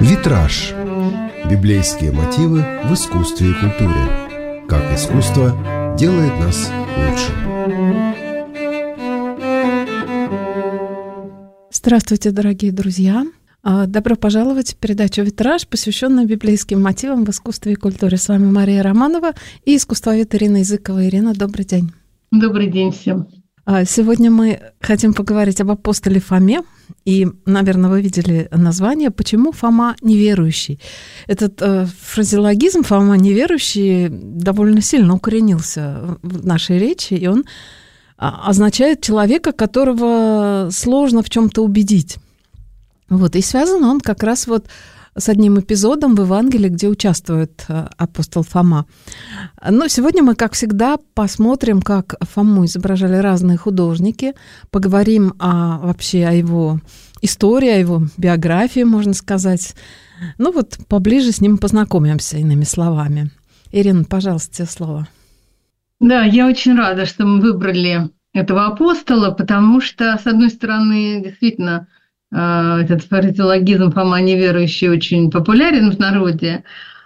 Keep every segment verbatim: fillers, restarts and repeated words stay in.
Витраж. Библейские мотивы в искусстве и культуре. Как искусство делает нас лучше. Здравствуйте, дорогие друзья! Добро пожаловать в передачу «Витраж», посвященную библейским мотивам в искусстве и культуре. С вами Мария Романова и искусствовед Ирина Языкова. Ирина, добрый день. Добрый день всем. Сегодня мы хотим поговорить об апостоле Фоме. И, наверное, вы видели название «Почему Фома неверующий?». Этот э, фразеологизм «Фома неверующий» довольно сильно укоренился в нашей речи, и он означает человека, которого сложно в чем-то убедить. Вот, и связан он как раз вот с одним эпизодом в Евангелии, где участвует апостол Фома. Но сегодня мы, как всегда, посмотрим, как Фому изображали разные художники, поговорим о, вообще о его истории, о его биографии, можно сказать. Ну вот, поближе с ним познакомимся, иными словами. Ирина, пожалуйста, тебе слово. Да, я очень рада, что мы выбрали этого апостола, потому что, с одной стороны, действительно, этот фразеологизм «Фома неверующий» очень популярен в народе,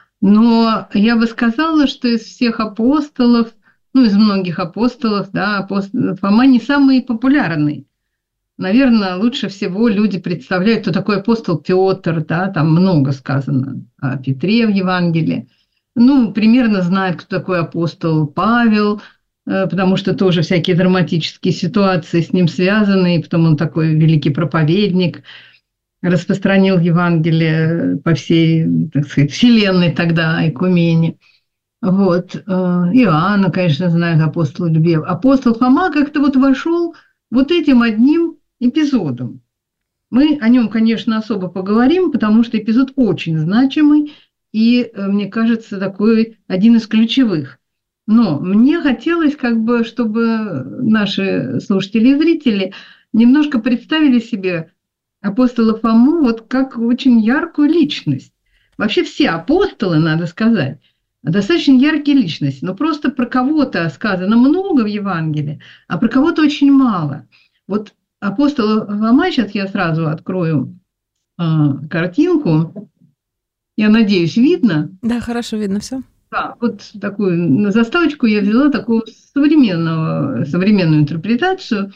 но я бы сказала, что из всех апостолов, ну, из многих апостолов, да, апостол, Фома не самый популярный. Наверное, лучше всего люди представляют, кто такой апостол Петр, да, там много сказано о Петре в Евангелии. Ну, примерно знают, кто такой апостол Павел, потому что тоже всякие драматические ситуации с ним связаны, и потом он такой великий проповедник, распространил Евангелие по всей, так сказать, вселенной тогда, Экумене. Вот. Иоанна, конечно, знают, апостола любви. Апостол Фома как-то вот вошел вот этим одним эпизодом. Мы о нем, конечно, особо поговорим, потому что эпизод очень значимый и, мне кажется, такой один из ключевых. Но мне хотелось, как бы, чтобы наши слушатели и зрители немножко представили себе апостола Фому вот как очень яркую личность. Вообще все апостолы, надо сказать, достаточно яркие личности, но просто про кого-то сказано много в Евангелии, а про кого-то очень мало. Вот апостол Фома, сейчас я сразу открою э, картинку, я надеюсь, видно? Да, хорошо, видно все. Да, вот такую на заставочку я взяла такую современную, современную интерпретацию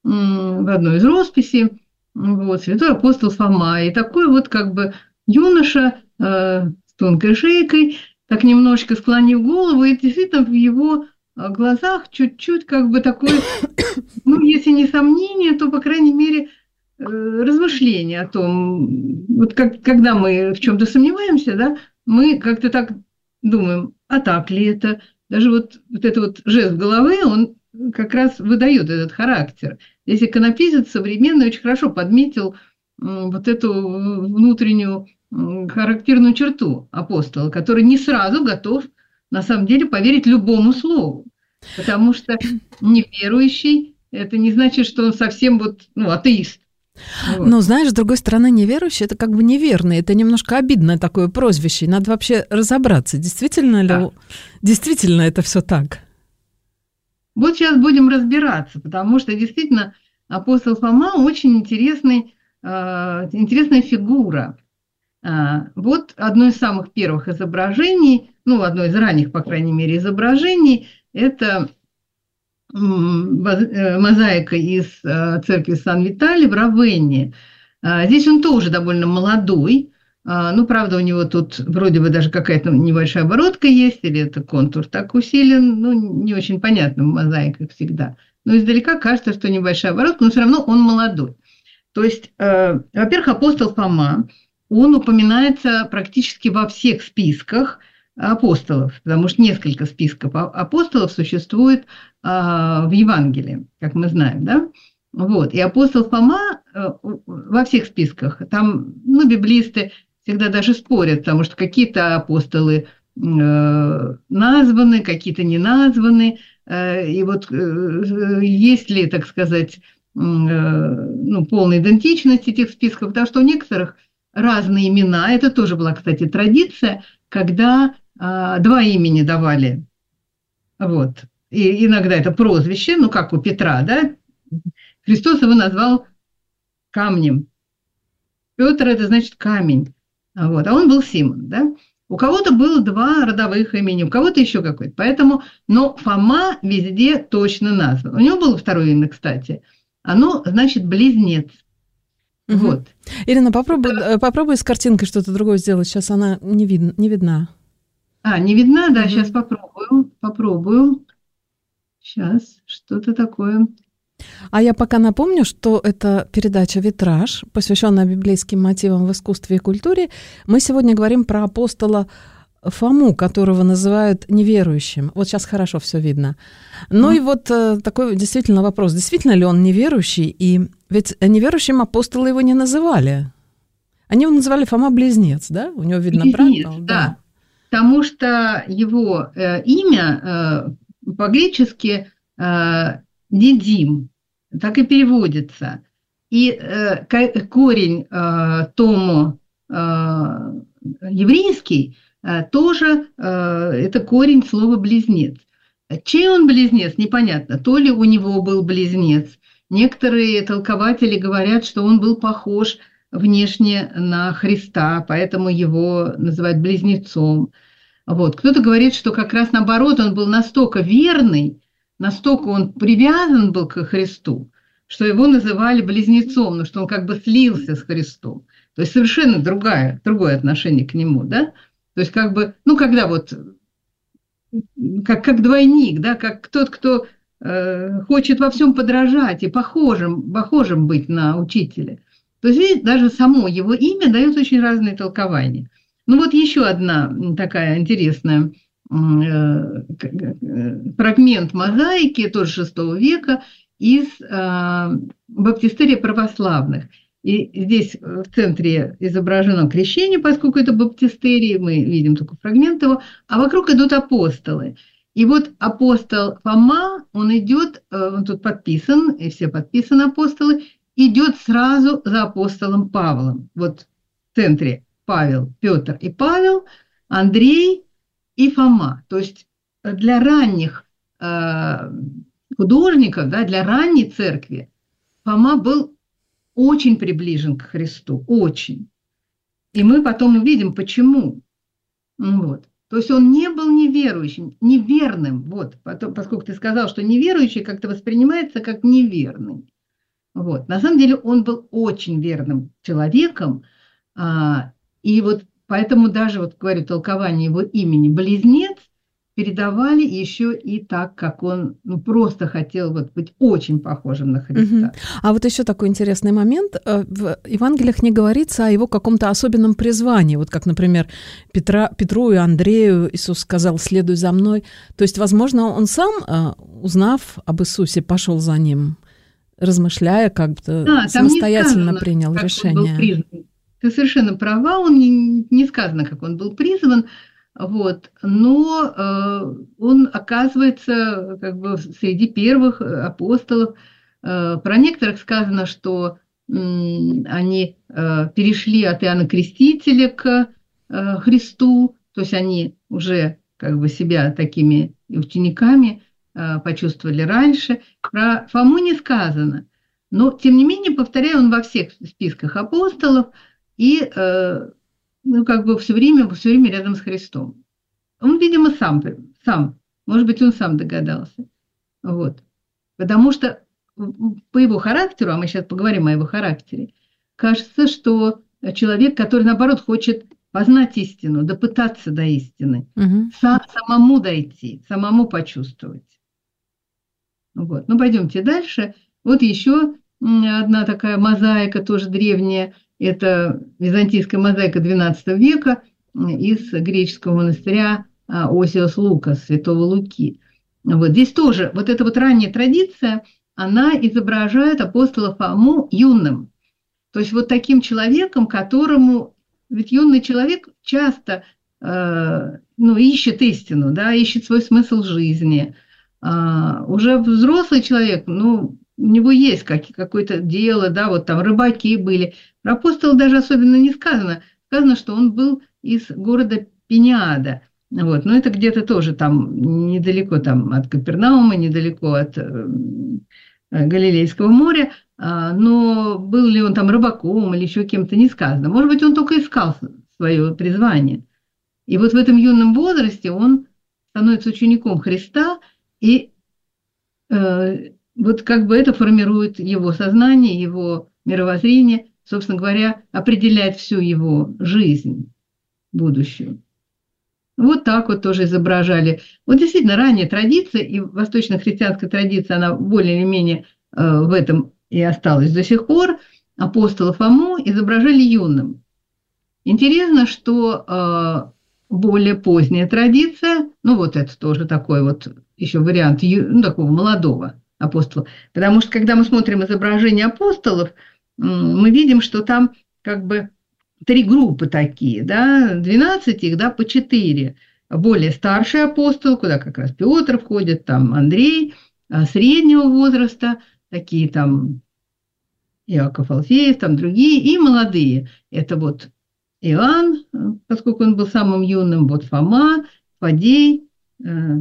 в одной из росписей. Вот, святой апостол Фома. И такой вот как бы юноша э, с тонкой шейкой, так немножечко склонив голову, и действительно в его глазах чуть-чуть как бы такое, ну, если не сомнение, то, по крайней мере, э, размышление о том, вот как, когда мы в чем-то сомневаемся, да, мы как-то так думаем, а так ли это? Даже вот, вот этот вот жест головы, он как раз выдает этот характер. Здесь иконописец современный очень хорошо подметил вот эту внутреннюю характерную черту апостола, который не сразу готов, на самом деле, поверить любому слову. Потому что неверующий – это не значит, что он совсем вот, ну, атеист. Вот. Но, знаешь, с другой стороны, неверующий – это как бы неверный, это немножко обидное такое прозвище, и надо вообще разобраться, действительно ли, да. действительно это все так. Вот сейчас будем разбираться, потому что действительно апостол Фома очень интересный, э, интересная фигура. Э, вот одно из самых первых изображений, ну, одно из ранних, по крайней мере, изображений – это мозаика из церкви Сан-Виталий в Равенне. Здесь он тоже довольно молодой, ну, правда, у него тут вроде бы даже какая-то небольшая оборотка есть, или это контур так усилен, ну, не очень понятно в мозаиках всегда. Но издалека кажется, что небольшая оборотка, но все равно он молодой. То есть, во-первых, апостол Фома, он упоминается практически во всех списках апостолов, потому что несколько списков апостолов существует а, в Евангелии, как мы знаем, да? Вот. И апостол Фома а, во всех списках, там, ну, библисты всегда даже спорят, потому что какие-то апостолы а, названы, какие-то не названы, а, и вот а, есть ли, так сказать, а, ну, полная идентичность этих списков, потому что у некоторых разные имена, это тоже была, кстати, традиция, когда а, два имени давали, вот, и иногда это прозвище, ну, как у Петра, да, Христос его назвал камнем, Петр – это значит камень, Вот, а он был Симон, да? У кого-то было два родовых имени, у кого-то еще какое-то. Поэтому, но Фома везде точно назван. У него было второе имя, кстати. Оно значит близнец. Угу. Вот. Ирина, попробуй, попробуй с картинкой что-то другое сделать. Сейчас она не, видно, не видна. А, не видна? Да, угу. Сейчас попробую. Попробую. Сейчас что-то такое. А я пока напомню, что это передача «Витраж», посвященная библейским мотивам в искусстве и культуре. Мы сегодня говорим про апостола Фому, которого называют неверующим. Вот сейчас хорошо все видно. Ну mm. и вот э, такой действительно вопрос. Действительно ли он неверующий? И ведь неверующим апостолы его не называли. Они его называли Фома-близнец, да? У него, видно, близнец, брат был, да. да. Потому что его э, имя э, по-гречески э, «дидим», так и переводится. И э, корень э, тому э, еврейский э, тоже э, это корень слова «близнец». Чей он близнец, непонятно. То ли у него был близнец. Некоторые толкователи говорят, что он был похож внешне на Христа, поэтому его называют близнецом. Вот. Кто-то говорит, что как раз наоборот, он был настолько верный, настолько он привязан был к Христу, что его называли близнецом, но что он как бы слился с Христом. То есть совершенно другое, другое отношение к нему, да? То есть как бы, ну, когда вот, как, как двойник, да, как тот, кто э, хочет во всем подражать и похожим, похожим быть на учителя. То есть здесь даже само его имя дает очень разные толкования. Ну вот еще одна такая интересная фрагмент мозаики, тоже шестого века, из э, баптистерия православных. И здесь в центре изображено крещение, поскольку это баптистерий, мы видим только фрагмент его, а вокруг идут апостолы. И вот апостол Фома, он идет, он тут подписан, и все подписаны апостолы, идет сразу за апостолом Павлом. Вот в центре Павел, Петр и Павел, Андрей и Фома. То есть для ранних э, художников, да, для ранней церкви Фома был очень приближен к Христу, очень. И мы потом увидим, почему. Вот. То есть он не был неверующим, неверным. Вот. Потом, поскольку ты сказал, что неверующий как-то воспринимается как неверный. Вот. На самом деле он был очень верным человеком. А, и вот поэтому даже, вот говорю, толкование его имени «близнец» передавали еще и так, как он ну, просто хотел вот быть очень похожим на Христа. Угу. А вот еще такой интересный момент. В Евангелиях не говорится о его каком-то особенном призвании. Вот как, например, Петра, Петру и Андрею Иисус сказал: «Следуй за мной». То есть, возможно, он сам, узнав об Иисусе, пошел за ним, размышляя, как-то да, самостоятельно сказано, принял решение. Ты совершенно права, он не, не сказано, как он был призван. Вот. Но э, он оказывается как бы среди первых апостолов. Э, про некоторых сказано, что э, они э, перешли от Иоанна Крестителя к э, Христу, то есть они уже как бы себя такими учениками э, почувствовали раньше. Про Фому не сказано. Но, тем не менее, повторяю, он во всех списках апостолов и э, ну, как бы все время, все время рядом с Христом. Он, видимо, сам, сам, может быть, он сам догадался. Вот. Потому что по его характеру, а мы сейчас поговорим о его характере, кажется, что человек, который, наоборот, хочет познать истину, допытаться до истины, угу. сам, самому дойти, самому почувствовать. Вот. Ну, пойдемте дальше. Вот еще одна такая мозаика, тоже древняя. Это византийская мозаика двенадцатого века из греческого монастыря Осиос Лукас, святого Луки. Вот здесь тоже вот эта вот ранняя традиция, она изображает апостола Фому юным. То есть вот таким человеком, которому... Ведь юный человек часто э, ну, ищет истину, да, ищет свой смысл жизни. А уже взрослый человек, ну... У него есть какое-то дело, да, вот там рыбаки были. Про апостола даже особенно не сказано. Сказано, что он был из города Пениада. Вот. Но это где-то тоже там недалеко там, от Капернаума, недалеко от э, Галилейского моря. А, но был ли он там рыбаком или еще кем-то, не сказано. Может быть, он только искал свое призвание. И вот в этом юном возрасте он становится учеником Христа, и э, вот как бы это формирует его сознание, его мировоззрение, собственно говоря, определяет всю его жизнь будущую. Вот так вот тоже изображали. Вот действительно, ранняя традиция, и восточно-христианская традиция, она более или менее э, в этом и осталась до сих пор. Апостола Фому изображали юным. Интересно, что э, более поздняя традиция, ну вот это тоже такой вот еще вариант ну, такого молодого апостола, потому что когда мы смотрим изображение апостолов, мы видим, что там как бы три группы такие, да, двенадцать их, да, по четыре. Более старший апостол, куда как раз Петр входит, там Андрей, среднего возраста, такие там Иаков Алфеев, там другие, и молодые. Это вот Иоанн, поскольку он был самым юным, вот Фома, Фадей, э,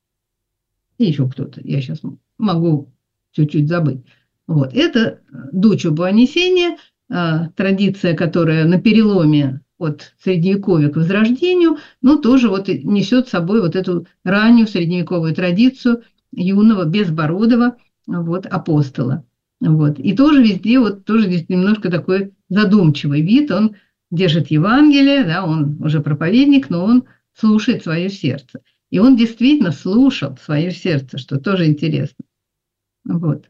и еще кто-то, я сейчас могу чуть-чуть забыть. Вот, это дучо Буонесения, э, традиция, которая на переломе от Средневековья к Возрождению, но тоже вот несет с собой вот эту раннюю средневековую традицию юного, безбородого вот, апостола. Вот. И тоже везде, вот тоже здесь немножко такой задумчивый вид, он держит Евангелие, да, он уже проповедник, но он слушает свое сердце. И он действительно слушал свое сердце, что тоже интересно. Вот.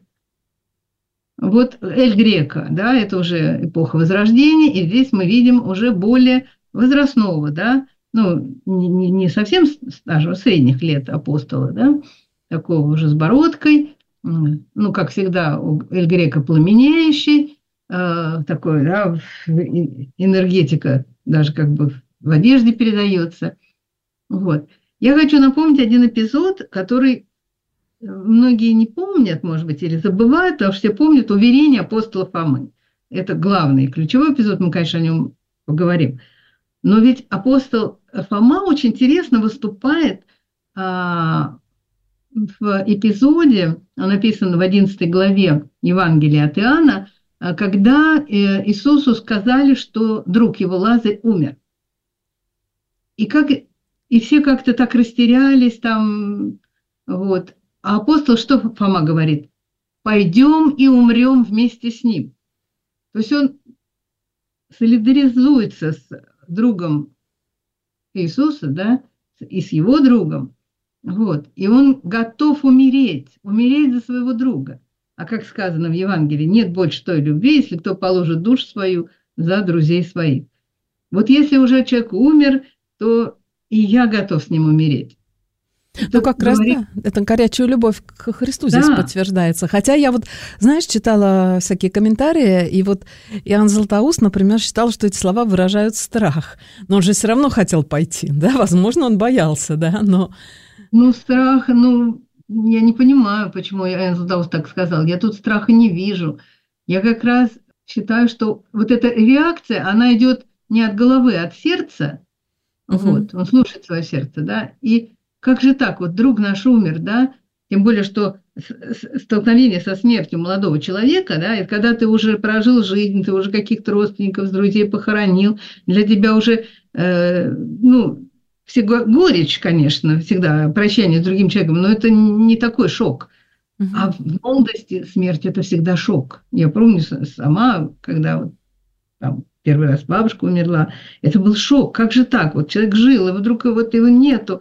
Вот Эль Греко, да, это уже эпоха Возрождения, и здесь мы видим уже более возрастного, да, ну, не, не совсем даже средних лет апостола, да, такого уже с бородкой, ну, как всегда, Эль Греко пламенеющий, э, такой, да, энергетика даже как бы в одежде передается. Вот. Я хочу напомнить один эпизод, который многие не помнят, может быть, или забывают, потому что все помнят уверение апостола Фомы. Это главный, ключевой эпизод, мы, конечно, о нем поговорим. Но ведь апостол Фома очень интересно выступает а, в эпизоде, он написан в одиннадцатой главе Евангелия от Иоанна, когда Иисусу сказали, что друг его Лазарь умер. И, как, и все как-то так растерялись там, вот. А апостол что Фома говорит? Пойдем и умрем вместе с ним. То есть он солидаризуется с другом Иисуса, да, и с его другом. Вот. И он готов умереть, умереть за своего друга. А как сказано в Евангелии, нет больше той любви, если кто положит душу свою за друзей своих. Вот если уже человек умер, то и я готов с ним умереть. Ну, как раз, да, это горячая любовь к Христу здесь да. подтверждается. Хотя я вот, знаешь, читала всякие комментарии, и вот Иоанн Златоуст, например, считал, что эти слова выражают страх. Но он же все равно хотел пойти, да, возможно, он боялся, да, но... Ну, страх, ну, я не понимаю, почему Иоанн Златоуст так сказал. Я тут страха не вижу. Я как раз считаю, что вот эта реакция, она идет не от головы, а от сердца. Uh-huh. Вот, он слушает свое сердце, да, и как же так, вот друг наш умер, да, тем более, что столкновение со смертью молодого человека, да, и когда ты уже прожил жизнь, ты уже каких-то родственников, друзей похоронил, для тебя уже, э, ну, всегда горечь, конечно, всегда прощание с другим человеком, но это не такой шок. Uh-huh. А в молодости смерть – это всегда шок. Я помню сама, когда вот, там, первый раз бабушка умерла, это был шок. Как же так? Вот человек жил, и вдруг вот его нету.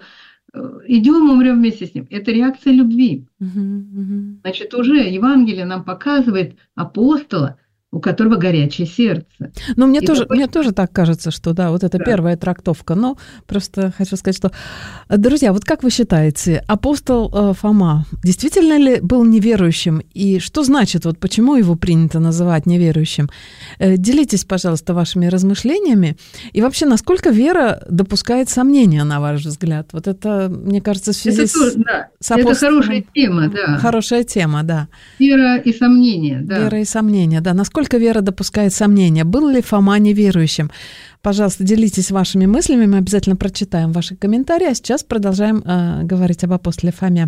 Идем, умрем вместе с ним. Это реакция любви. Uh-huh, uh-huh. Значит, уже Евангелие нам показывает апостола, у которого горячее сердце. Ну, мне тоже, такой... мне тоже так кажется, что да, вот это да. первая трактовка. Но просто хочу сказать, что, друзья, вот как вы считаете, апостол э, Фома действительно ли был неверующим? И что значит, вот почему его принято называть неверующим? Э, делитесь, пожалуйста, вашими размышлениями. И вообще, насколько вера допускает сомнения, на ваш взгляд? Вот это, мне кажется, в связи это с, тоже, да. с апостолом... Это хорошая тема, да. Хорошая тема, да. Вера и сомнения, да. Вера и сомнения, да. Насколько Насколько вера допускает сомнения? Был ли Фома неверующим? Пожалуйста, делитесь вашими мыслями, мы обязательно прочитаем ваши комментарии, а сейчас продолжаем э, говорить об апостоле Фоме.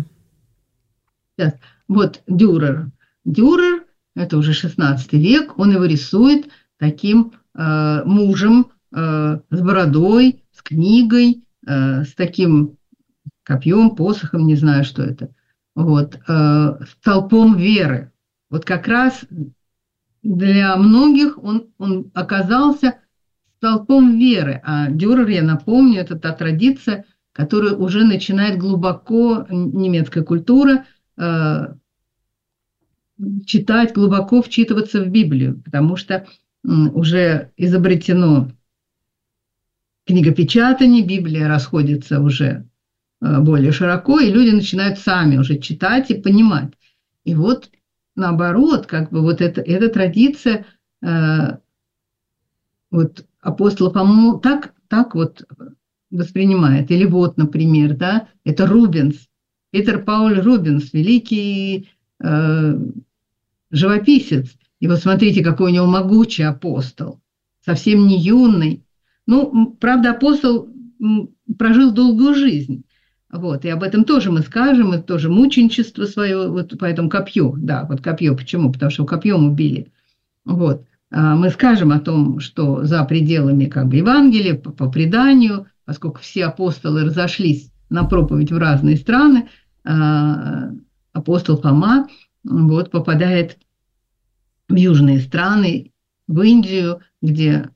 Сейчас. Вот Дюрер. Дюрер, это уже шестнадцатый век, он его рисует таким э, мужем, э, с бородой, с книгой, э, с таким копьем, посохом, не знаю, что это, вот, э, столпом веры. Вот как раз для многих он, он оказался столпом веры. А Дюрер, я напомню, это та традиция, которая уже начинает глубоко, немецкая культура, э, читать, глубоко вчитываться в Библию, потому что э, уже изобретено книгопечатание, Библия расходится уже э, более широко, и люди начинают сами уже читать и понимать. И вот наоборот, как бы вот эта, эта традиция э, вот апостола, по-моему, так, так вот воспринимает. Или вот, например, да, это Рубенс, Питер Пауль Рубенс, великий э, живописец. И вот смотрите, какой у него могучий апостол, совсем не юный. Ну, правда, апостол прожил долгую жизнь. Вот, и об этом тоже мы скажем, это тоже мученичество свое, вот поэтому копье, да, вот копье, почему? Потому что копьем убили. Вот, мы скажем о том, что за пределами как бы Евангелия, по, по преданию, поскольку все апостолы разошлись на проповедь в разные страны, апостол Фома вот, попадает в южные страны, в Индию, где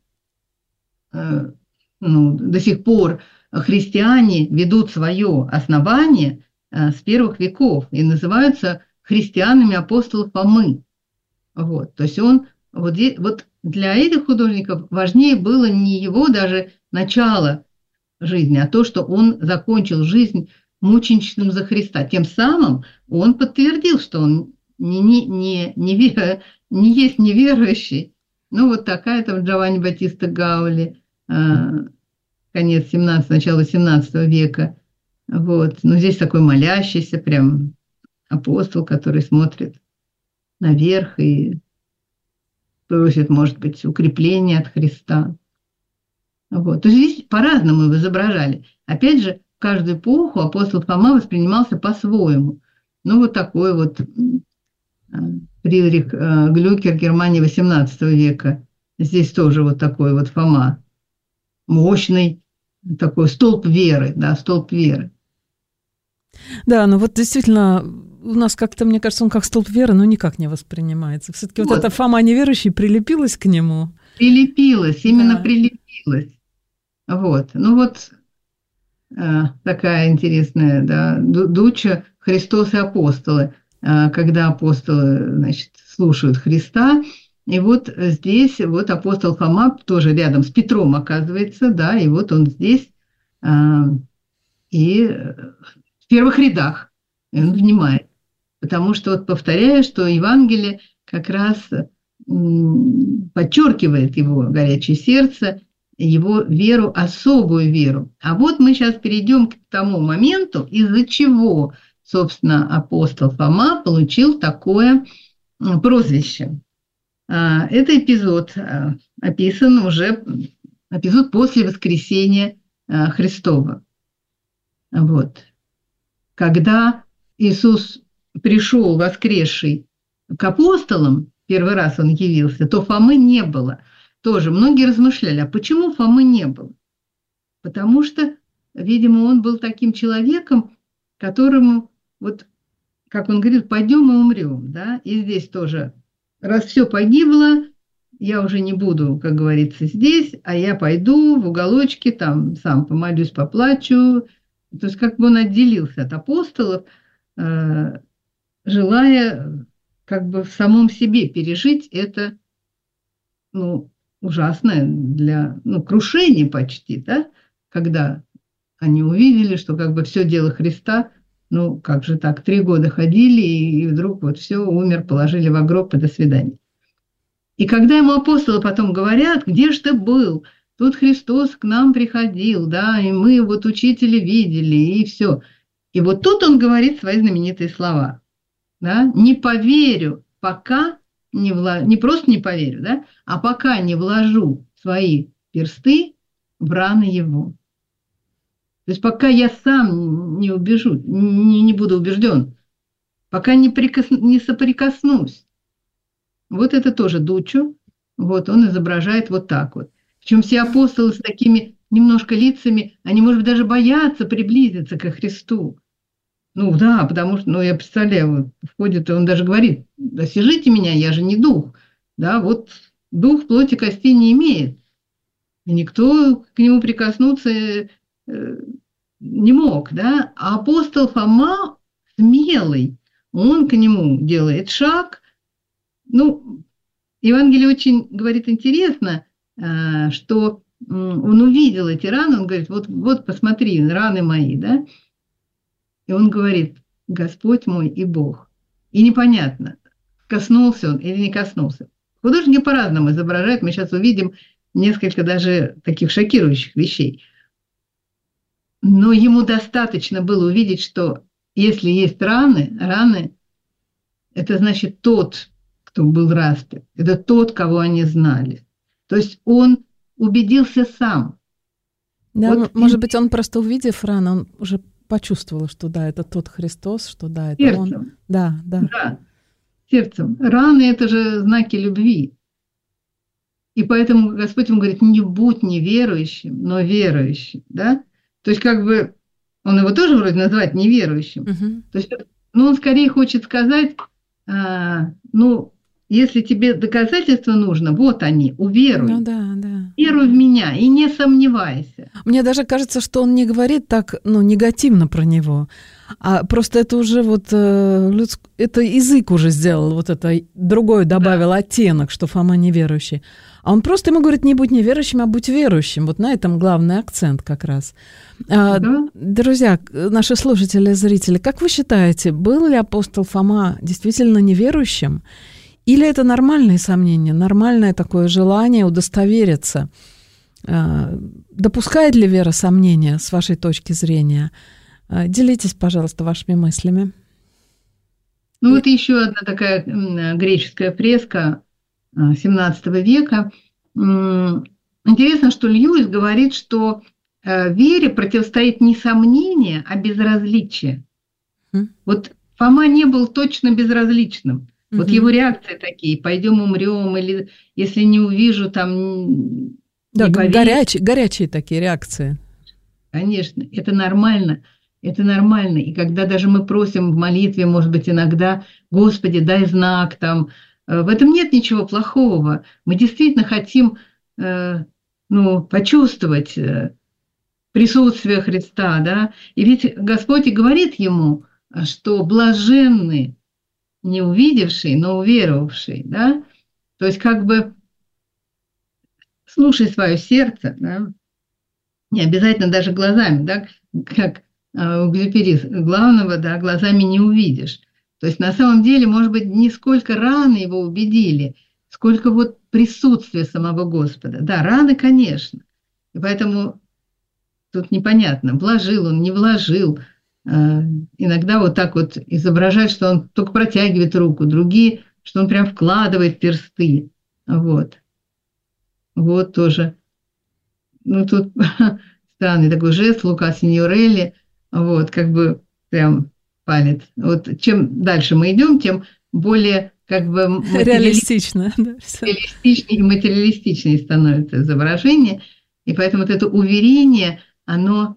ну, до сих пор христиане ведут свое основание с первых веков и называются христианами апостолов Фомы. Вот, то есть он, вот, вот для этих художников важнее было не его даже начало жизни, а то, что он закончил жизнь мученичеством за Христа. Тем самым он подтвердил, что он не, не, не, не, вер, не есть неверующий. Ну, вот такая там Джованни Баттиста Гаули, конец семнадцатого, начало семнадцатого века. Вот. Но здесь такой молящийся прям апостол, который смотрит наверх и просит, может быть, укрепления от Христа. Вот. То есть здесь по-разному его изображали. Опять же, в каждую эпоху апостол Фома воспринимался по-своему. Ну, вот такой вот Фридрих Глюкер, Германия восемнадцатого века. Здесь тоже вот такой вот Фома. Мощный такой столб веры, да, столб веры. Да, ну вот действительно, у нас как-то, мне кажется, он как столб веры, но никак не воспринимается. Все-таки вот, вот эта Фома неверующий прилепилась к нему. Прилепилась, именно да. прилепилась. Вот, ну вот э, такая интересная, да, дуча «Христос и апостолы», э, когда апостолы, значит, слушают Христа. И вот здесь вот апостол Фома тоже рядом с Петром оказывается, да, и вот он здесь э, и в первых рядах и он внимает. Потому что, вот повторяю, что Евангелие как раз м, подчеркивает его горячее сердце, его веру, особую веру. А вот мы сейчас перейдем к тому моменту, из-за чего, собственно, апостол Фома получил такое прозвище. Это эпизод описан уже, эпизод после воскресения Христова. Вот. Когда Иисус пришел воскресший к апостолам, первый раз он явился, то Фомы не было. Тоже многие размышляли, а почему Фомы не было? Потому что, видимо, он был таким человеком, которому, вот, как он говорит, пойдем и умрем. Да? И здесь тоже... Раз все погибло, я уже не буду, как говорится, здесь, а я пойду в уголочке, там сам помолюсь, поплачу. То есть как бы он отделился от апостолов, э, желая как бы в самом себе пережить это, ну, ужасное для, ну, крушение почти, да, когда они увидели, что как бы все дело Христа. Ну, как же так, три года ходили, и вдруг вот все, умер, положили в гроб, и до свидания. И когда ему апостолы потом говорят, где же ты был? Тут Христос к нам приходил, да, и мы вот учителя видели, и все. И вот тут он говорит свои знаменитые слова, да, не поверю, пока не вложу, не просто не поверю, да, а пока не вложу свои персты в раны его. То есть пока я сам не убежу, не, не буду убежден, пока не, прикос, не соприкоснусь. Вот это тоже Дучу, вот он изображает вот так вот. Причем все апостолы с такими немножко лицами, они, может быть, даже боятся приблизиться ко Христу. Ну да, потому что, ну я представляю, вот, входит, и он даже говорит: «Освяжите меня, я же не дух». Да, вот дух плоти костей не имеет. И никто к нему прикоснуться э, не мог, да. А апостол Фома смелый, он к нему делает шаг. Ну, Евангелие очень говорит интересно, э, что э, он увидел эти раны, он говорит: вот, вот посмотри, раны мои, да. И он говорит: Господь мой и Бог. И непонятно, коснулся он или не коснулся. Художники по-разному изображают. Мы сейчас увидим несколько даже таких шокирующих вещей. Но ему достаточно было увидеть, что если есть раны, раны – это значит тот, кто был распят. Это тот, кого они знали. То есть он убедился сам. Да, вот может и... быть, он просто увидев раны, он уже почувствовал, что да, это тот Христос, что да, это сердцем. он. Да, да. Да, сердцем. Раны – это же знаки любви. И поэтому Господь ему говорит: не будь неверующим, но верующим. Да? То есть как бы он его тоже вроде называет неверующим. Угу. То есть, ну, он скорее хочет сказать, а, ну, если тебе доказательства нужно, вот они, уверуй. Ну да, да. Веруй в меня и не сомневайся. Мне даже кажется, что он не говорит так, ну, негативно про него, а просто это уже вот, э, людск... это язык уже сделал, вот это другой добавил, да, оттенок, что Фома неверующий. А он просто ему говорит: не будь неверующим, а будь верующим. Вот на этом главный акцент как раз. А, да. Друзья, наши слушатели, зрители, как вы считаете, был ли апостол Фома действительно неверующим? Или это нормальные сомнения, нормальное такое желание удостовериться? А, допускает ли вера сомнения с вашей точки зрения? А, делитесь, пожалуйста, вашими мыслями. Ну, вот еще одна такая греческая фреска семнадцатого века. Интересно, что Льюис говорит, что вере противостоит не сомнение, а безразличие. Mm. Вот Фома не был точно безразличным. Mm-hmm. Вот его реакции такие: пойдем умрем, или если не увижу, там... Да, горячие, горячие такие реакции. Конечно, это нормально. Это нормально. И когда даже мы просим в молитве, может быть, иногда: Господи, дай знак, там... В этом нет ничего плохого. Мы действительно хотим э, ну, почувствовать э, присутствие Христа. Да? И ведь Господь и говорит ему, что блаженны не увидевшие, но уверовавшие. Да? То есть как бы слушай свое сердце, да? Не обязательно даже глазами, да? Как э, у Экзюпери главного, да, глазами не увидишь. То есть на самом деле, может быть, не сколько раны его убедили, сколько вот присутствия самого Господа. Да, раны, конечно. И поэтому тут непонятно, вложил он, не вложил. Иногда вот так вот изображают, что он только протягивает руку, другие, что он прям вкладывает персты. Вот. Вот тоже. Ну, тут странный такой жест Лука Синьорелли. Вот, как бы прям... палец. Вот чем дальше мы идем, тем более как бы реалистично, да, реалистичнее и материалистичнее становится изображение, и поэтому вот это уверение, оно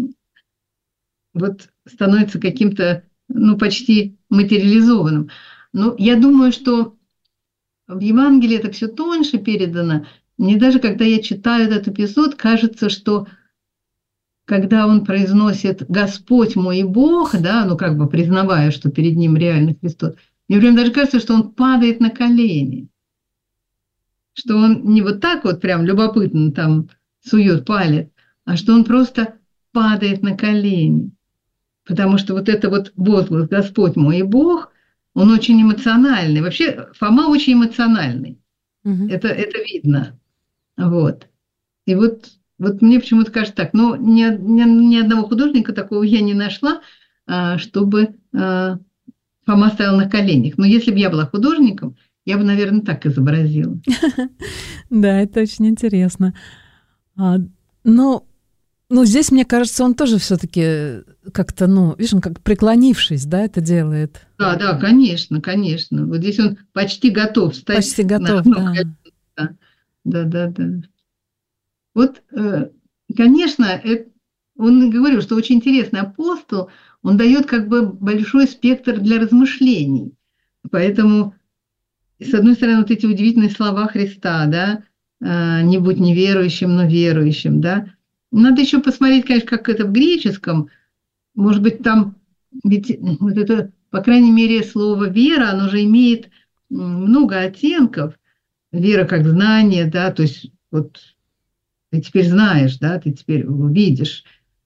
вот становится каким-то, ну, почти материализованным. Но я думаю, что в Евангелии это все тоньше передано. Мне даже, когда я читаю этот эпизод, кажется, что когда он произносит «Господь мой и Бог», да, ну как бы признавая, что перед ним реально Христос, мне прям даже кажется, что он падает на колени, что он не вот так вот прям любопытно там сует палец, а что он просто падает на колени, потому что вот это вот возглас «Господь мой и Бог», он очень эмоциональный. Вообще Фома очень эмоциональный, угу. это, это видно, вот, и вот Вот мне почему-то кажется так, но ни, ни, ни одного художника такого я не нашла, чтобы Фома стоял на коленях. Но если бы я была художником, я бы, наверное, так изобразила. Да, это очень интересно. Но, но здесь, мне кажется, он тоже все-таки как-то, ну, видишь, он как преклонившись, да, это делает. Да, да, конечно, конечно. Вот здесь он почти готов стать. Почти готов, на, да. Да, да, да. Вот, конечно, это, он говорил, что очень интересный апостол, он дает как бы большой спектр для размышлений. Поэтому, с одной стороны, вот эти удивительные слова Христа, да, не будь неверующим, но верующим, да. Надо еще посмотреть, конечно, как это в греческом. Может быть, там, ведь вот это, по крайней мере, слово «вера», оно же имеет много оттенков. Вера как знание, да, то есть вот ты теперь знаешь, да, ты теперь видишь.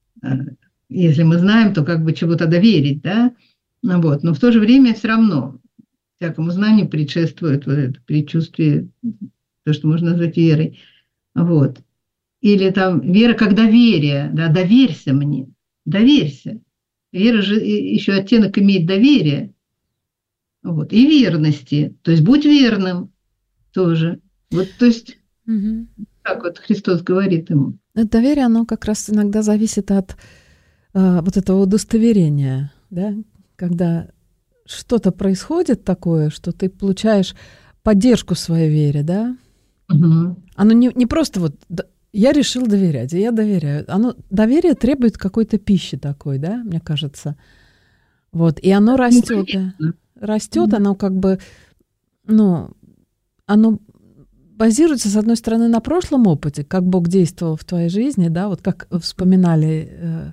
Если мы знаем, то как бы чего тогда верить, да. Вот. Но в то же время все равно всякому знанию предшествует вот это предчувствие, то, что можно назвать верой. Вот. Или там вера как доверие, да, доверься мне, доверься. Вера же еще оттенок имеет доверия. Вот. И верности, то есть будь верным тоже. Вот, то есть, угу. Как вот Христос говорит ему. Доверие, оно как раз иногда зависит от э, вот этого удостоверения, да, когда что-то происходит такое, что ты получаешь поддержку в своей вере, да. Угу. Оно не, не просто вот я решил доверять, и я доверяю. Оно, доверие требует какой-то пищи такой, да, мне кажется. Вот, и оно растет, да. Растет, оно как бы, ну, оно базируется, с одной стороны, на прошлом опыте, как Бог действовал в твоей жизни, да, вот как вспоминали,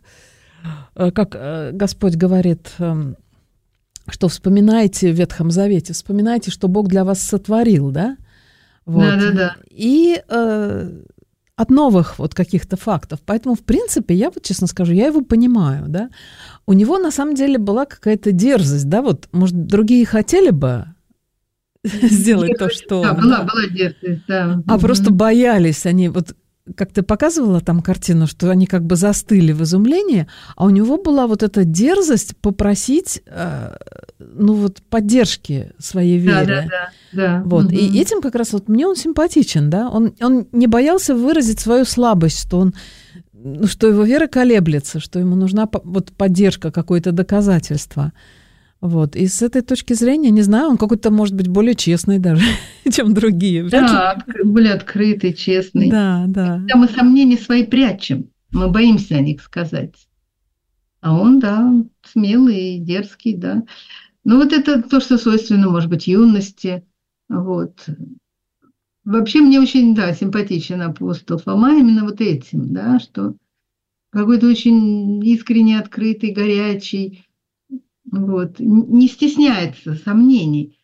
как Господь говорит, что вспоминайте в Ветхом Завете, вспоминайте, что Бог для вас сотворил, да. Вот. Да, да, да. И э, от новых вот каких-то фактов. Поэтому, в принципе, я вот, честно скажу, я его понимаю, да. У него, на самом деле, была какая-то дерзость, да, вот, может, другие хотели бы сделать то, что... Да, была, была дерзость, да. А просто боялись они, вот, как ты показывала там картину, что они как бы застыли в изумлении, а у него была вот эта дерзость попросить, ну вот, поддержки своей вере. Да, да, да. Да. Вот. Угу. И этим как раз вот мне он симпатичен, да, он, он не боялся выразить свою слабость, что он, что его вера колеблется, что ему нужна вот поддержка, какое-то доказательство. Вот. И с этой точки зрения, не знаю, он какой-то, может быть, более честный даже, чем другие. Да, от, более открытый, честный. Да, да. Когда мы сомнения свои прячем, мы боимся о них сказать. А он, да, смелый и дерзкий, да. Ну, вот это то, что свойственно, может быть, юности. Вот. Вообще мне очень, да, симпатичен апостол Фома именно вот этим, да, что какой-то очень искренне открытый, горячий, вот, не стесняется сомнений.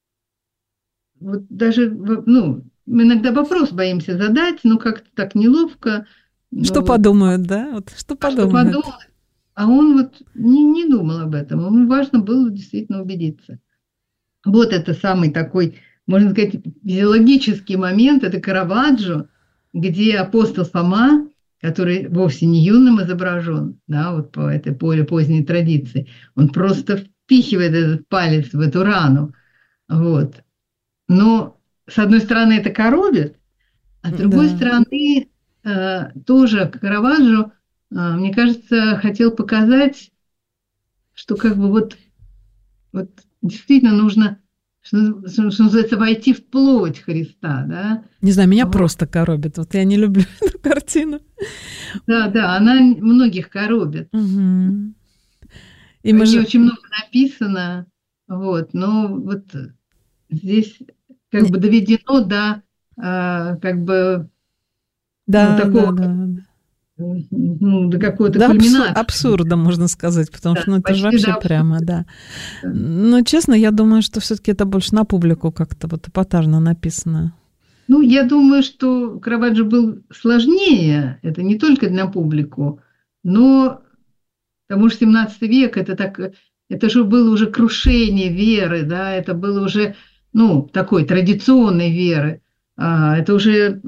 Вот даже, ну, мы иногда вопрос боимся задать, но как-то так неловко. Что вот. подумают, да? Вот, что подумают? Что подумают? А он вот не, не думал об этом. Ему важно было действительно убедиться. Вот это самый такой, можно сказать, физиологический момент, это Караваджо, где апостол Фома, который вовсе не юным изображен, да, вот по этой более поздней традиции, он просто впихивает этот палец в эту рану. Вот. Но, с одной стороны, это коробит, а с другой да. стороны, э, тоже Караваджо, э, мне кажется, хотел показать, что как бы вот, вот действительно нужно, что, что называется, войти в плоть Христа, да. Не знаю, меня вот. Просто коробит. Вот я не люблю эту картину. Да, да, она многих коробит. Угу. И мы же... очень много написано, вот, но вот здесь как бы доведено до а, как бы да, ну, такого, да, да. Ну, до какой-то да, кульминации. Абсурда, можно сказать, потому да, что ну, это же вообще прямо, да. да. Но, честно, я думаю, что все-таки это больше на публику как-то вот эпатажно написано. Ну, я думаю, что Караваджо был сложнее, это не только для публику, но потому что семнадцатый век, это так, это же было уже крушение веры, да, это было уже, ну, такой традиционной веры, а, это уже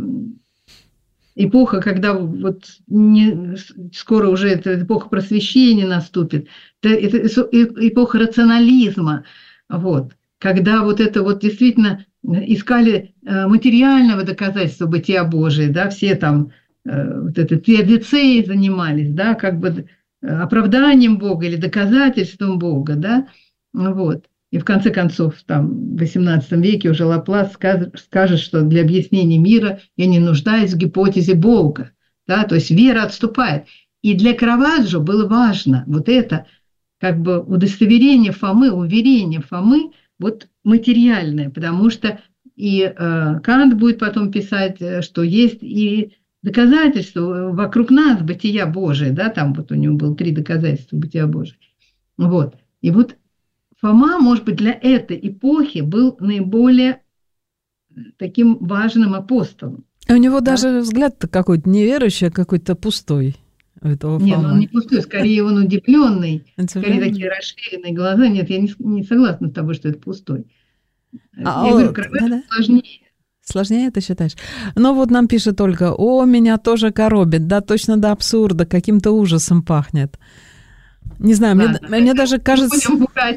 эпоха, когда вот не, скоро уже эта эпоха просвещения наступит, это, это эпоха рационализма, вот, когда вот это вот действительно искали материального доказательства бытия Божия, да, все там вот это теодицеей занимались, да, как бы оправданием Бога или доказательством Бога, да, вот. И в конце концов, там, в восемнадцатом веке уже Лаплас скажет, что для объяснения мира я не нуждаюсь в гипотезе Бога. Да? То есть вера отступает. И для Караваджо было важно вот это, как бы удостоверение Фомы, уверение Фомы, вот материальное, потому что и э, Кант будет потом писать, что есть и доказательства вокруг нас бытия Божия, да, там вот у него было три доказательства бытия Божия. Вот. И вот Фома, может быть, для этой эпохи был наиболее таким важным апостолом. И у него да? даже взгляд-то какой-то неверующий, а какой-то пустой. Этого Нет, Фомы. он не пустой, скорее он удивленный, удивленный. Скорее такие расширенные глаза. Нет, я не, не согласна с тобой, что это пустой. А, я говорю, Караваджо да-да. сложнее. Сложнее ты считаешь? Ну вот нам пишет Ольга: о, меня тоже коробит, да, точно до абсурда, каким-то ужасом пахнет. Не знаю, мне, мне даже кажется...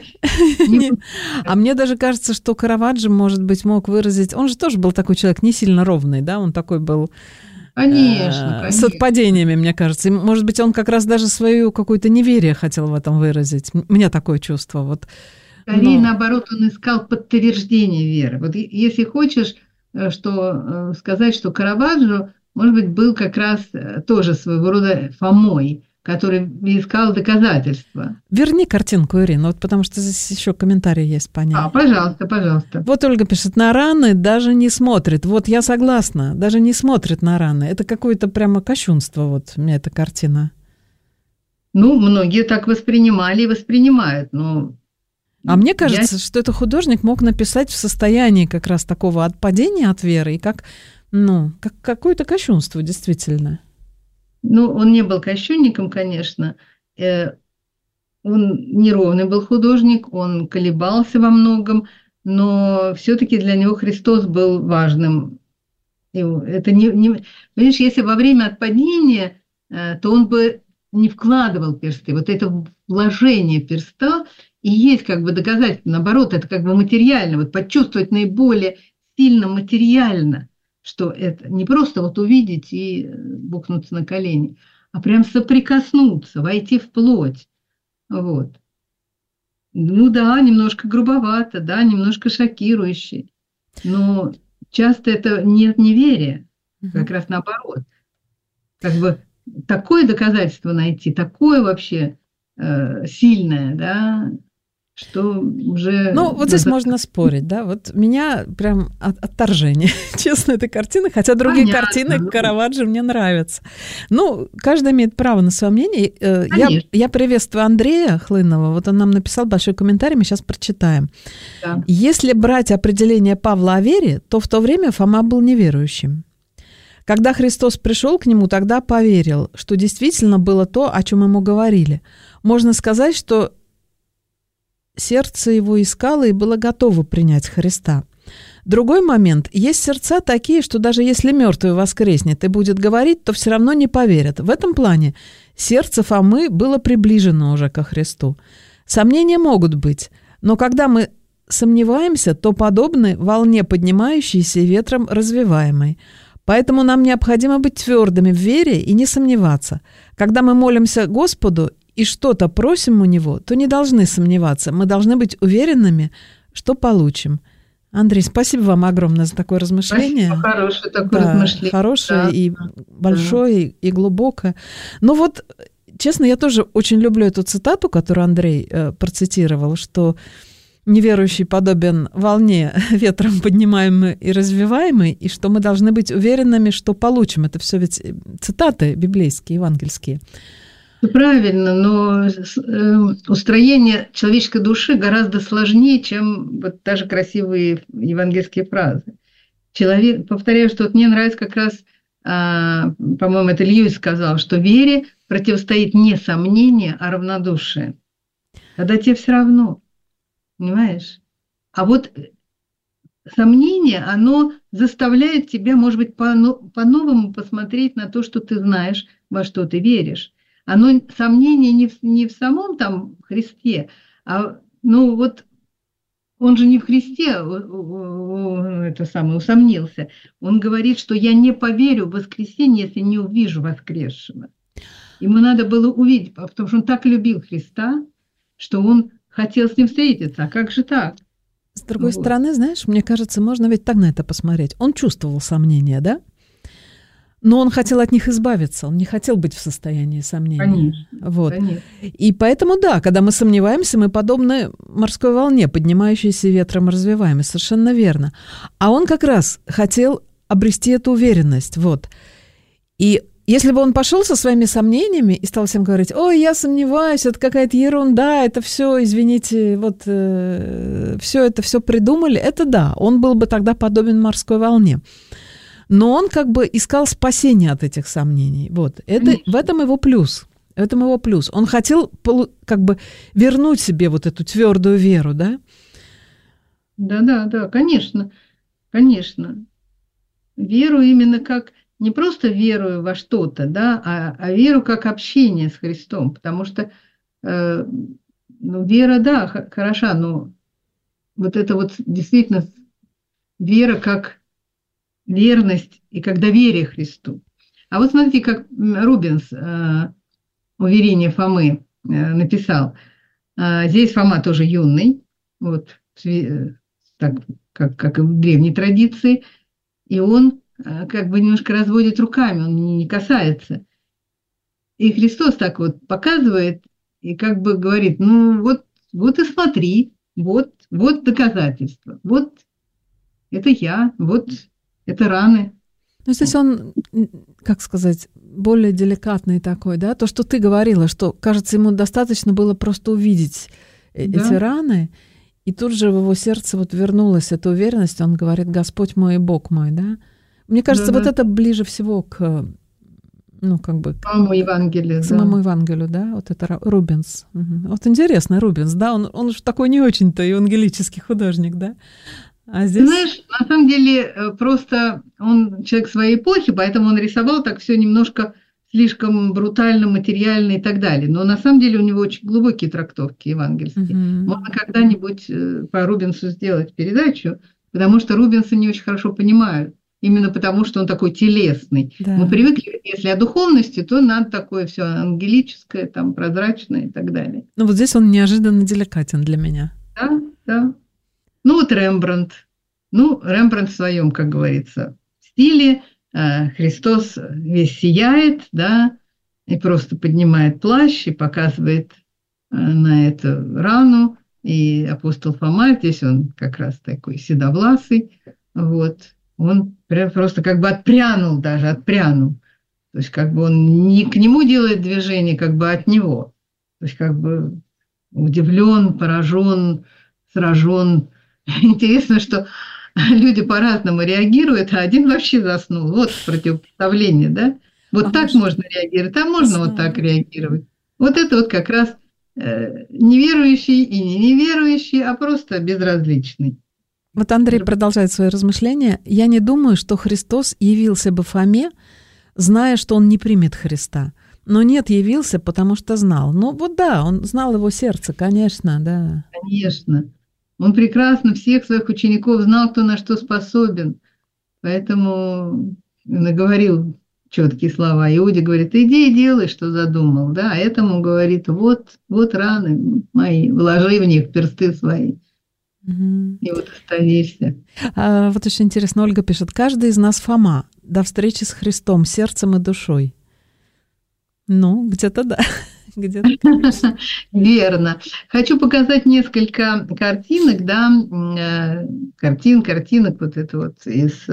А мне даже кажется, что Караваджо, может быть, мог выразить... Он же тоже был такой человек не сильно ровный, да, он такой был... Конечно, э, с отпадениями, мне кажется. И, может быть, он как раз даже свое какое-то неверие хотел в этом выразить. У меня такое чувство. Вот. Скорее, Но... наоборот, он искал подтверждение веры. Вот если хочешь что, сказать, что Караваджо, может быть, был как раз тоже своего рода Фомой, который искал доказательства. Верни картинку, Ирина, вот потому что здесь еще комментарий есть по ней. А, пожалуйста, пожалуйста. Вот Ольга пишет: на раны даже не смотрит. Вот я согласна, даже не смотрит на раны. Это какое-то прямо кощунство, вот у меня эта картина. Ну, многие так воспринимали и воспринимают, но... А мне кажется, я... что этот художник мог написать в состоянии как раз такого отпадения от веры, и как, ну, как какое-то кощунство, действительно. Ну, он не был кощунником, конечно. Он неровный был художник, он колебался во многом, но все-таки для него Христос был важным. И это не, не... Понимаешь, если во время отпадения, то он бы не вкладывал персты. Вот это вложение перста и есть как бы доказательство. Наоборот, это как бы материально. Вот почувствовать наиболее сильно материально, что это не просто вот увидеть и бухнуться на колени, а прям соприкоснуться, войти в плоть. Вот. Ну да, немножко грубовато, да, немножко шокирующе. Но часто это нет неверия, как раз наоборот. Как бы такое доказательство найти, такое вообще э, сильное, да, что уже... Ну, вот здесь можно спорить, да, вот меня прям от, отторжение, честно, этой картины, хотя другие Понятно. Картины Караваджо мне нравятся. Ну, каждый имеет право на свое мнение. Я, я приветствую Андрея Хлынова, вот он нам написал большой комментарий, мы сейчас прочитаем. Да. Если брать определение Павла о вере, то в то время Фома был неверующим. Когда Христос пришел к нему, тогда поверил, что действительно было то, о чем ему говорили. Можно сказать, что сердце его искало и было готово принять Христа. Другой момент. Есть сердца такие, что даже если мертвый воскреснет и будет говорить, то все равно не поверят. В этом плане сердце Фомы было приближено уже ко Христу. Сомнения могут быть, но когда мы сомневаемся, то подобны волне, поднимающейся и ветром развиваемой. Поэтому нам необходимо быть твердыми в вере и не сомневаться. Когда мы молимся Господу и что-то просим у Него, то не должны сомневаться. Мы должны быть уверенными, что получим. Андрей, спасибо вам огромное за такое размышление. Спасибо, хорошее такое да, размышление. Хорошее да. и большое, да. и глубокое. Ну вот, честно, я тоже очень люблю эту цитату, которую Андрей э, процитировал, что неверующий подобен волне, ветром поднимаемой и развиваемой, и что мы должны быть уверенными, что получим. Это все ведь цитаты библейские, евангельские. Правильно, но устроение человеческой души гораздо сложнее, чем вот даже красивые евангельские фразы. Человек, повторяю, что вот мне нравится как раз, по-моему, это Льюис сказал, что вере противостоит не сомнение, а равнодушие. Когда тебе все равно. Понимаешь? А вот сомнение, оно заставляет тебя, может быть, по-новому посмотреть на то, что ты знаешь, во что ты веришь. Оно, сомнение не в, не в самом там Христе, а, ну, вот он же не в Христе это самое, усомнился. Он говорит, что я не поверю в воскресенье, если не увижу воскресшего. Ему надо было увидеть, потому что он так любил Христа, что он хотел с ним встретиться. А как же так? С другой Вот. стороны, знаешь, мне кажется, можно ведь так на это посмотреть. Он чувствовал сомнения, да? Но он хотел от них избавиться, он не хотел быть в состоянии сомнения. Конечно, вот. конечно. И поэтому, да, когда мы сомневаемся, мы подобны морской волне, поднимающейся ветром, развиваемой. Совершенно верно. А он как раз хотел обрести эту уверенность. Вот. И если бы он пошел со своими сомнениями и стал всем говорить: ой, я сомневаюсь, это какая-то ерунда, это все, извините, вот э, все это все придумали, это да, он был бы тогда подобен морской волне. Но он как бы искал спасения от этих сомнений. Вот. Это, в этом его плюс. В этом его плюс. Он хотел как бы вернуть себе вот эту твердую веру, да? Да, да, да, конечно, конечно. Веру именно как, не просто веру во что-то, да, а, а веру как общение с Христом. Потому что э, ну, вера, да, х- хороша, но вот это вот действительно вера как верность и как доверие Христу. А вот смотрите, как Рубенс э, «Уверение Фомы» э, написал. Э, здесь Фома тоже юный, вот, э, так, как, как и в древней традиции, и он э, как бы немножко разводит руками, он не, не касается. И Христос так вот показывает и как бы говорит: ну вот, вот и смотри, вот, вот доказательства, вот это я, вот это раны. Ну, здесь он, как сказать, более деликатный такой, да? То, что ты говорила, что, кажется, ему достаточно было просто увидеть да. эти раны, и тут же в его сердце вот вернулась эта уверенность, он говорит: Господь мой и Бог мой, да? Мне кажется, да, вот да. это ближе всего к, ну, как бы... К самому Евангелию, К да. самому Евангелию, да? Вот это Рубенс. Угу. Вот интересно, Рубенс, да? Он, он же такой не очень-то евангелический художник, да? А здесь... Знаешь, на самом деле просто он человек своей эпохи, поэтому он рисовал так все немножко слишком брутально, материально и так далее. Но на самом деле у него очень глубокие трактовки евангельские. Mm-hmm. Можно когда-нибудь по Рубенсу сделать передачу, потому что Рубенса не очень хорошо понимают. Именно потому, что он такой телесный. Да. Мы привыкли, если о духовности, то надо такое все ангелическое, там, прозрачное и так далее. Ну вот здесь он неожиданно деликатен для меня. Да, да. Ну вот Рембрандт. Ну, Рембрандт в своем, как говорится, стиле. Христос весь сияет, да, и просто поднимает плащ и показывает на эту рану. И апостол Фома, здесь он как раз такой седовласый, вот, он просто как бы отпрянул даже, отпрянул. То есть как бы он не к нему делает движение, как бы от него. То есть как бы удивлен, поражен, сражен. Интересно, что люди по-разному реагируют, а один вообще заснул. Вот противопоставление, да? Вот а так может... можно реагировать, а можно Снова. вот так реагировать. Вот это вот как раз э, неверующий и не неверующий, а просто безразличный. Вот Андрей продолжает свои размышления. Я не думаю, что Христос явился бы Фоме, зная, что он не примет Христа. Но нет, явился, потому что знал. Ну вот да, он знал его сердце, конечно, да. Конечно. Он прекрасно всех своих учеников знал, кто на что способен. Поэтому наговорил четкие слова. Иуде говорит: иди и делай, что задумал. Да? А этому говорит: вот, вот раны мои, вложи в них персты свои. Угу. И вот остановишься. А, вот очень интересно, Ольга пишет: каждый из нас Фома до встречи с Христом сердцем и душой. Ну, где-то да. Где-то, конечно. Верно. Хочу показать несколько картинок, да, картин, картинок вот это вот из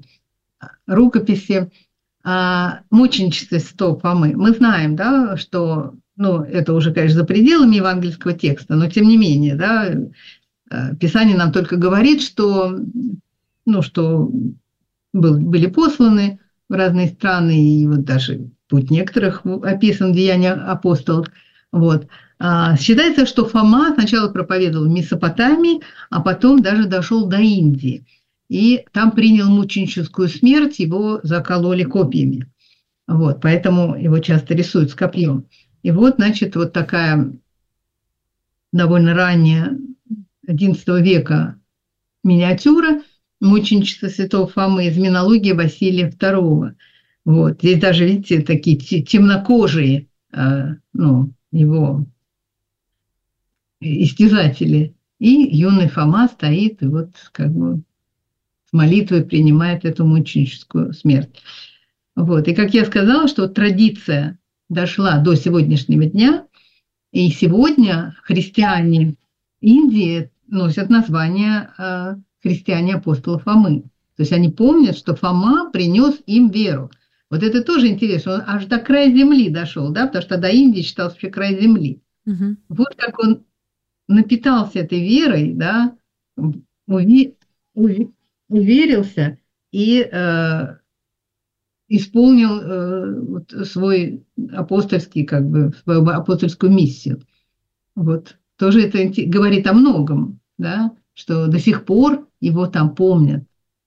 рукописи «Мученичество святого Фомы». Мы знаем, да, что, ну, это уже, конечно, за пределами евангельского текста, но тем не менее, да, Писание нам только говорит, что, ну, что был, были посланы в разные страны, и вот даже путь некоторых описан в Деяниях апостолов. Вот. А, считается, что Фома сначала проповедовал в Месопотамии, а потом даже дошел до Индии. И там принял мученическую смерть, его закололи копьями. Вот. Поэтому его часто рисуют с копьем. И вот, значит, вот такая довольно ранняя одиннадцатого века миниатюра «Мученичество святого Фомы» из «Минологии» Василия второго. Вот. Здесь даже, видите, такие темнокожие, ну, его истязатели. И юный Фома стоит и вот как бы с молитвой принимает эту мученическую смерть. Вот. И как я сказала, что традиция дошла до сегодняшнего дня, и сегодня христиане Индии носят название э, христиане апостолов Фомы. То есть они помнят, что Фома принес им веру. Вот это тоже интересно. Он аж до края земли дошел, да, потому что до Индии считался вообще край земли. Угу. Вот как он напитался этой верой, да, уви, уви, уверился и э, исполнил э, вот, свой апостольский, как бы, свою апостольскую миссию. Вот. Тоже это говорит о многом, да, что до сих пор его там помнят.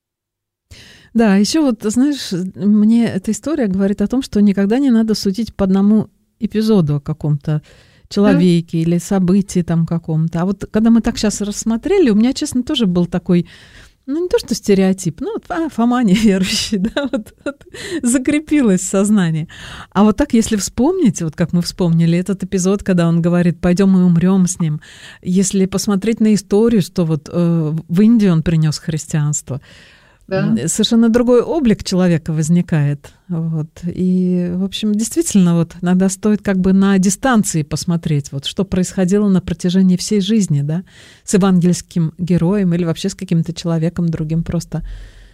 Да, еще вот, знаешь, мне эта история говорит о том, что никогда не надо судить по одному эпизоду о каком-то человеке, да, или событии там каком-то. А вот когда мы так сейчас рассмотрели, у меня, честно, тоже был такой, ну, не то что стереотип, ну, вот, а, Фома неверующий, да, вот, вот закрепилось в сознании. А вот так, если вспомнить, вот как мы вспомнили этот эпизод, когда он говорит, пойдем мы умрем с ним, если посмотреть на историю, что вот э, в Индии он принес христианство, да, совершенно другой облик человека возникает. Вот. И, в общем, действительно, вот надо стоит как бы на дистанции посмотреть, вот, что происходило на протяжении всей жизни, да, с евангельским героем или вообще с каким-то человеком другим просто.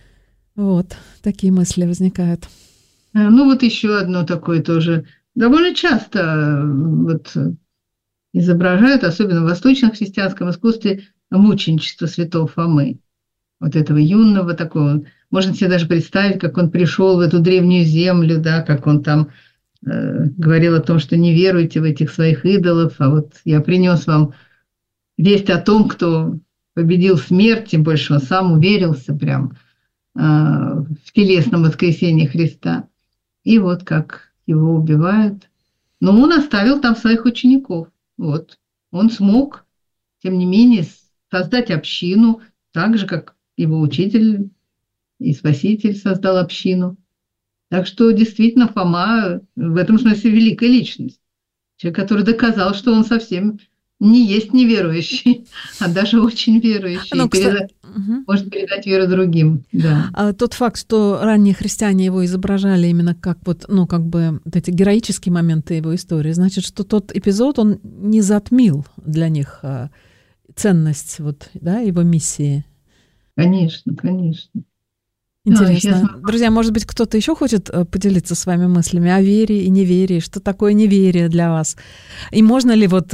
Вот, такие мысли возникают. Ну, вот еще одно такое тоже. Довольно часто вот изображают, особенно в восточном христианском искусстве, мученичество святого Фомы. Вот этого юного такого. Можно себе даже представить, как он пришел в эту древнюю землю, да, как он там э, говорил о том, что не веруйте в этих своих идолов, а вот я принес вам весть о том, кто победил смерть, тем больше он сам уверился прям э, в телесном воскресении Христа. И вот как его убивают. Но он оставил там своих учеников. Вот. Он смог, тем не менее, создать общину, так же, как его учитель и спаситель создал общину. Так что действительно Фома в этом смысле великая личность. Человек, который доказал, что он совсем не есть неверующий, а даже очень верующий. Ну, кстати, переда... может передать веру другим. Да. А тот факт, что ранние христиане его изображали именно как вот, ну, как бы вот эти героические моменты его истории, значит, что тот эпизод, он не затмил для них ценность вот, да, его миссии. Конечно, конечно. Интересно. Да, друзья, может быть, кто-то еще хочет поделиться с вами мыслями о вере и неверии? Что такое неверие для вас? И можно ли вот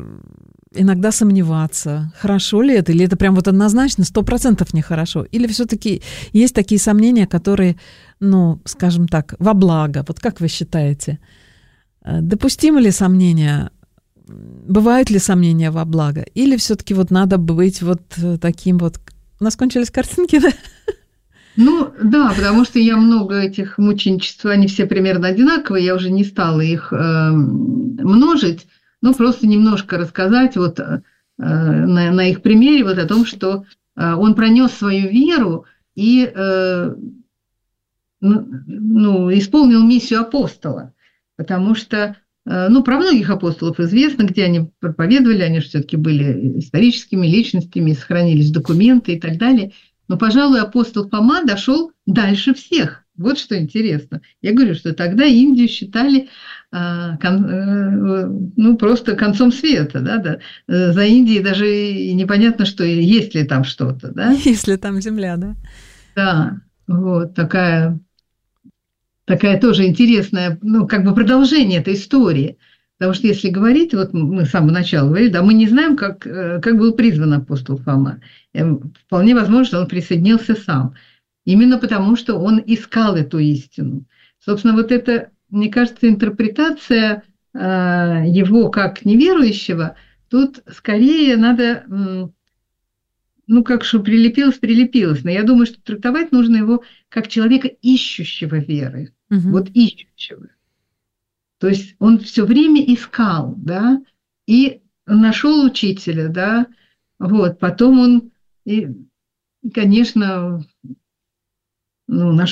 иногда сомневаться, хорошо ли это, или это прям вот однозначно сто процентов нехорошо? Или все-таки есть такие сомнения, которые, ну, скажем так, во благо? Вот как вы считаете? Допустимы ли сомнения? Бывают ли сомнения во благо? Или все-таки вот надо быть вот таким вот... У нас кончились картинки, да? Ну, да, потому что я много этих мученичеств, они все примерно одинаковые, я уже не стала их э, множить, но просто немножко рассказать вот э, на, на их примере вот о том, что э, он пронес свою веру и э, ну, исполнил миссию апостола, потому что, э, ну, про многих апостолов известно, где они проповедовали, они же все-таки были историческими личностями, сохранились документы и так далее. Но, пожалуй, апостол Фома дошел дальше всех. Вот что интересно. Я говорю, что тогда Индию считали э, кон, э, ну, просто концом света. Да, да. За Индией даже непонятно, что есть ли там что-то. Да? Есть ли там земля, да? Да, вот такая, такая тоже интересная, ну, как бы продолжение этой истории. Потому что если говорить, вот мы с самого начала говорили, да, мы не знаем, как, как был призван апостол Фома. Вполне возможно, что он присоединился сам. Именно потому, что он искал эту истину. Собственно, вот это, мне кажется, интерпретация его как неверующего, тут скорее надо, ну, как что прилепилось, прилепилось. Но я думаю, что трактовать нужно его как человека, ищущего веры. Угу. Вот ищущего. То есть он все время искал, да, и нашел учителя, да, вот, потом он, и, конечно, ну, нашел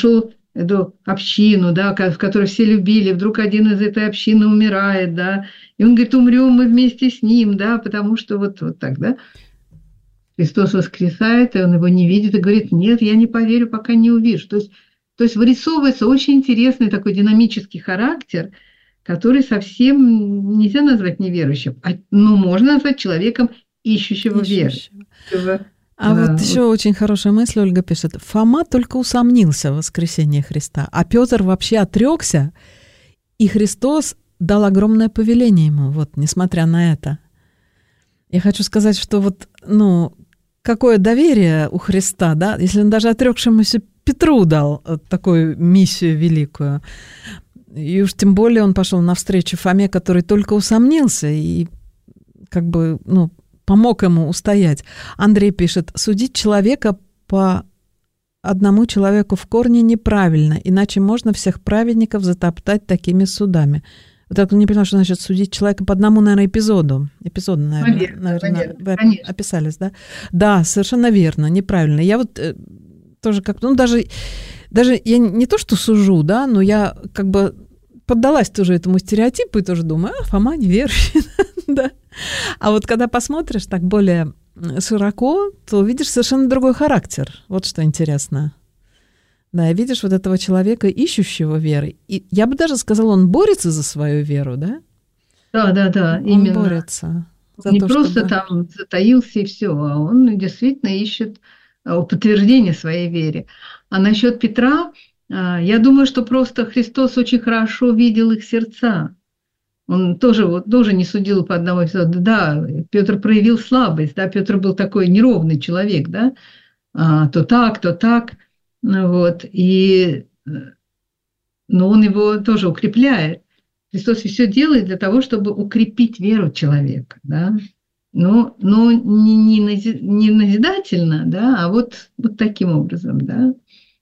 эту общину, да, в которой все любили, вдруг один из этой общины умирает, да, и он говорит, умрем мы вместе с ним, да, потому что вот, вот так, да. Христос воскресает, и он его не видит, и говорит, нет, я не поверю, пока не увижу. То есть, то есть вырисовывается очень интересный такой динамический характер, который совсем нельзя назвать неверующим, а, ну, можно назвать человеком, ищущего, ищущего. веры. А да. Вот еще очень хорошая мысль, Ольга пишет. Фома только усомнился в воскресении Христа, а Петр вообще отрекся, и Христос дал огромное повеление ему, вот, несмотря на это. Я хочу сказать, что вот, ну, какое доверие у Христа, да, если он даже отрекшемуся Петру дал такую миссию великую. И уж тем более он пошел навстречу Фоме, который только усомнился и как бы, ну, помог ему устоять. Андрей пишет, судить человека по одному человеку в корне неправильно, иначе можно всех праведников затоптать такими судами. Вот это не понимаю, что значит судить человека по одному, наверное, эпизоду. Эпизоду, наверное, наверное, наверное конечно, вы конечно. описались, да? Да, совершенно верно, неправильно. Я вот э, тоже как-то, ну, даже, даже я не то, что сужу, да, но я как бы поддалась тоже этому стереотипу и тоже думаю, а, Фома неверующий, да. А вот когда посмотришь так более широко, то видишь совершенно другой характер. Вот что интересно. Да, и видишь вот этого человека, ищущего веры. И я бы даже сказала, он борется за свою веру, да? Да, да, да, он именно. Он борется. За не то, просто чтобы... там затаился и все, а он действительно ищет подтверждение своей вере. А насчет Петра, я думаю, что просто Христос очень хорошо видел их сердца. Он тоже, вот, тоже не судил по одному эпизоду. Да, Петр проявил слабость, да, Петр был такой неровный человек, да, а, то так, то так, вот, и, но он его тоже укрепляет. Христос все делает для того, чтобы укрепить веру человека, да, но, но не, не, не назидательно, да, а вот, вот таким образом, да.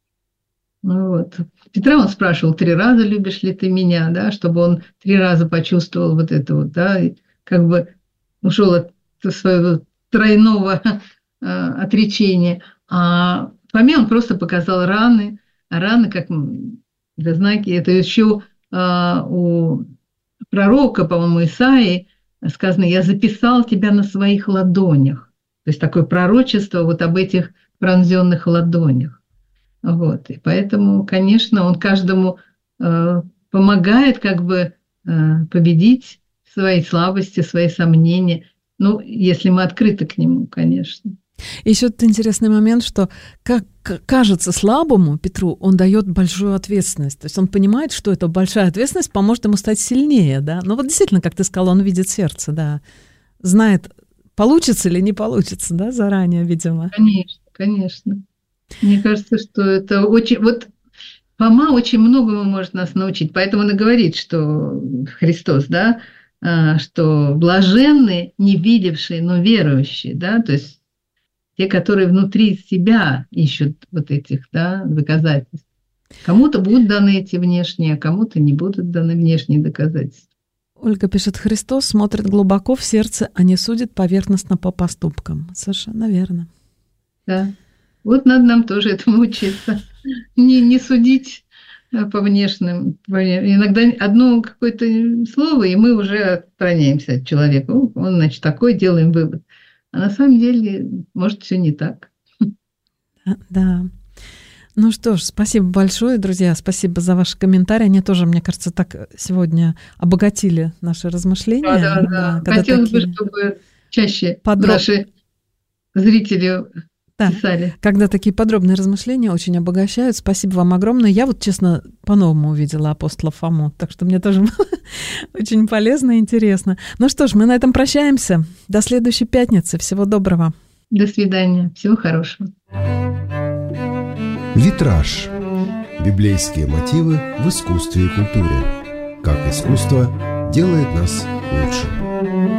Вот. Петра он спрашивал три раза, любишь ли ты меня, да, чтобы он три раза почувствовал вот это вот, да, и как бы ушел от своего тройного э, отречения. А Фоме он просто показал раны, а раны, как для знаки, это еще э, у пророка, по-моему, Исаии сказано, я записал тебя на своих ладонях. То есть такое пророчество вот об этих пронзенных ладонях. Вот. И поэтому, конечно, он каждому э, помогает как бы э, победить свои слабости, свои сомнения. Ну, если мы открыты к нему, конечно. Еще тут интересный момент, что как кажется слабому Петру, он дает большую ответственность. То есть он понимает, что эта большая ответственность поможет ему стать сильнее, да. Но вот действительно, как ты сказала, он видит сердце, да. Знает, получится или не получится, да, заранее, видимо. Конечно, конечно. Мне кажется, что это очень... Вот Фома очень многому может нас научить. Поэтому он и говорит, что Христос, да, что блаженны, не видевшие, но верующие, да, то есть те, которые внутри себя ищут вот этих, да, доказательств. Кому-то будут даны эти внешние, а кому-то не будут даны внешние доказательства. Ольга пишет, Христос смотрит глубоко в сердце, а не судит поверхностно по поступкам. Совершенно верно. Да. Вот надо нам тоже этому учиться. Не, не судить по внешним. Иногда одно какое-то слово, и мы уже отстраняемся от человека. Он, значит, такой, делаем вывод. А на самом деле, может, все не так. Да, да. Ну что ж, спасибо большое, друзья. Спасибо за ваши комментарии. Они тоже, мне кажется, так сегодня обогатили наши размышления. Да, да, да. Хотелось бы, чтобы чаще подроб... наши зрители... Да, писали. Когда такие подробные размышления очень обогащают. Спасибо вам огромное. Я вот, честно, по-новому увидела апостола Фому, так что мне тоже было очень полезно и интересно. Ну что ж, мы на этом прощаемся. До следующей пятницы. Всего доброго. До свидания. Всего хорошего. Витраж. Библейские мотивы в искусстве и культуре. Как искусство делает нас лучше.